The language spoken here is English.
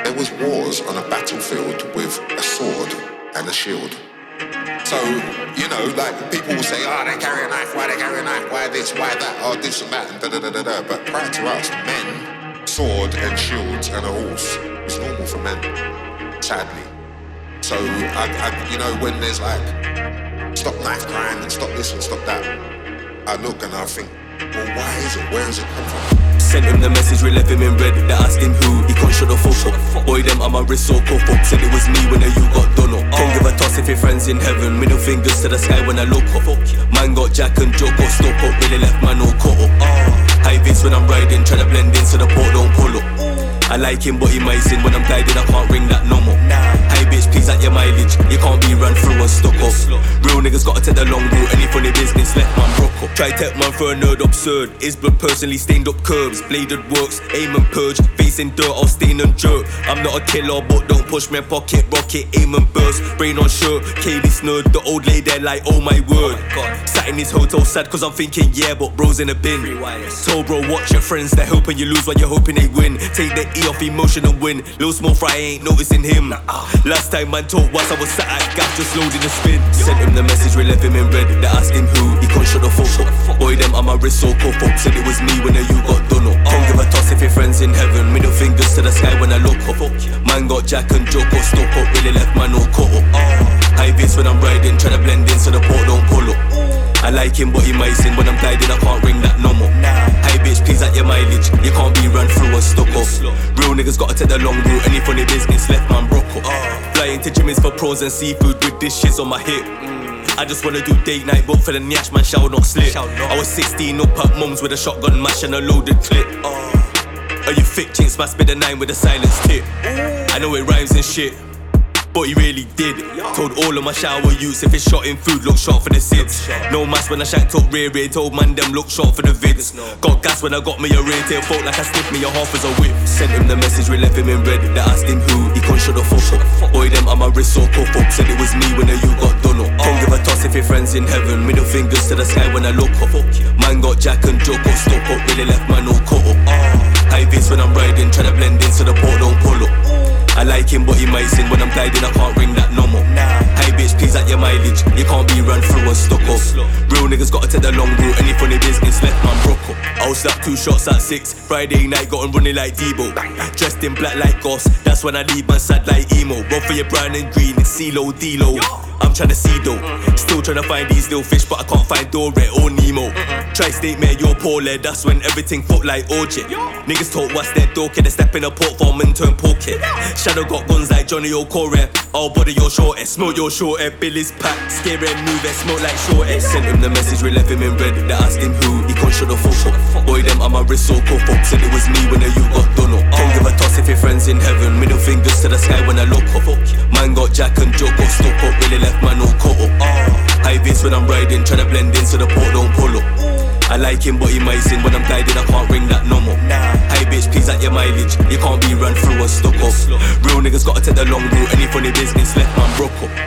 there was wars on a battlefield with a sword and a shield. So, you know, like people will say, oh, they carry a knife, why they carry a knife, why this, why that, oh, this and that, and da-da-da-da-da. But prior to us, men, sword and shields and a horse was normal for men, sadly. So, you know, when there's like, stop knife crime and stop this and stop that, I look and I think, well, why is it? Where does it come from? Sent him the message, we left him in red. They asked him who, he can't shut the fuck up. Boy, them on my wrist so cough up. Said it was me when you got done up. Can't give a toss if your friends in heaven. Middle fingers to the sky when I look up. Man got Jack and Joke up, stop up. Really left man all cut up. High vis when I'm riding, try to blend in so the port don't pull up. I like him but he might sin. When I'm gliding I can't ring that no more. High bitch please at your mileage. You can't be run through and stuck up. Real niggas gotta take the long route. Any funny business left man broke up. Try take man for a nerd absurd. His blood personally stained up curbs. Bladed works, aim and purge. Facing dirt I'll stain and jerk. I'm not a killer but don't push me pocket. Rocket, aim and burst. Brain on shirt, Kaylee snurred. The old lady there like oh my word. Sat in his hotel sad cause I'm thinking yeah but bro's in a bin. Told bro watch your friends. They're hoping you lose while you're hoping they win. Take the E off emotion and win. Lil small fry ain't noticing him. Last time man talked once I was sat at gas just loading the spin. Sent him the message, we left him in red. They asked him who, he can't shut the fuck up. Boy them on my wrist so cough up. Said it was me when you got done up. Can't give a toss if your friends in heaven. Middle fingers to the sky when I look up. Man got Jack and Joke up, stop up. Really left man all cut up. High vis when I'm riding, try to blend in so the port don't pull up. I like him but he might sin. When I'm gliding I can't ring that no more. High bitch please at your mileage. You can't be run through and stuck up. Real niggas gotta take the long route. Any funny business left man broke up. Flying to Jimmy's for pros and seafood with dishes on my hip. I just wanna do date night, but for the nyash man shall not slip. I was 16 up at mums with a shotgun mash and a loaded clip. Are you thick chinks must be the 9 with a silence tip. I know it rhymes and shit, but he really did. Told all of my shower youths if it's shot in food, look short for the sids. No mask when I shanked up rear ear, told man them look short for the vids. Got gas when I got me a rear tail, felt like I sniffed me a half as a whip. Sent him the message, we left him in red. They asked him who, he can't shut the fuck up. Boy them on my wrist so cough up. Said it was me when you got done up. Can't give a toss if your friends in heaven. Middle fingers to the sky when I look up. Man got Jack and Joke up, stop up. Really left man all cut up. High vis when I'm riding, try to blend in so the port don't pull up. I like him but he might sin. When I'm gliding I can't ring that no more. High bitch please at your mileage. You can't be run through and stuck up. Real niggas gotta take the long route. Any funny business left man broke up. I'll slap 2 shots at 6. Friday night got him running like Debo. Dressed in black like Goss. That's when I leave man sad like emo. Run for your brown and green, it's CeeLo, D-Lo. I'm tryna see though. Still tryna find these little fish but I can't find Dory or Nemo. Tri-state man you're poor lad. That's when everything fuck like OJ. Niggas talk what's their dorky. They step in a port farm and turn pocket. Shadow got guns like Johnny O'Core. I'll body your short head, smoke your short head. Billy's packed, scary and move it, smoke like short head. Sent him the message, we left him in red. They asked him who, he can't shut the fuck up. Boy them on my wrist so cough up. Said it was me when you got done up. Can't give a toss if your friends in heaven. Middle fingers to the sky when I look up. Man got Jack and Joke up, stop up. Really left man all cut up. High vis when I'm riding, try to blend in so the port don't pull up. I like him but he might sin. When I'm gliding I can't ring that no more. High bitch please at your mileage. You can't be run through and stuck up. Real niggas gotta take the long route. Any funny business left man broke up.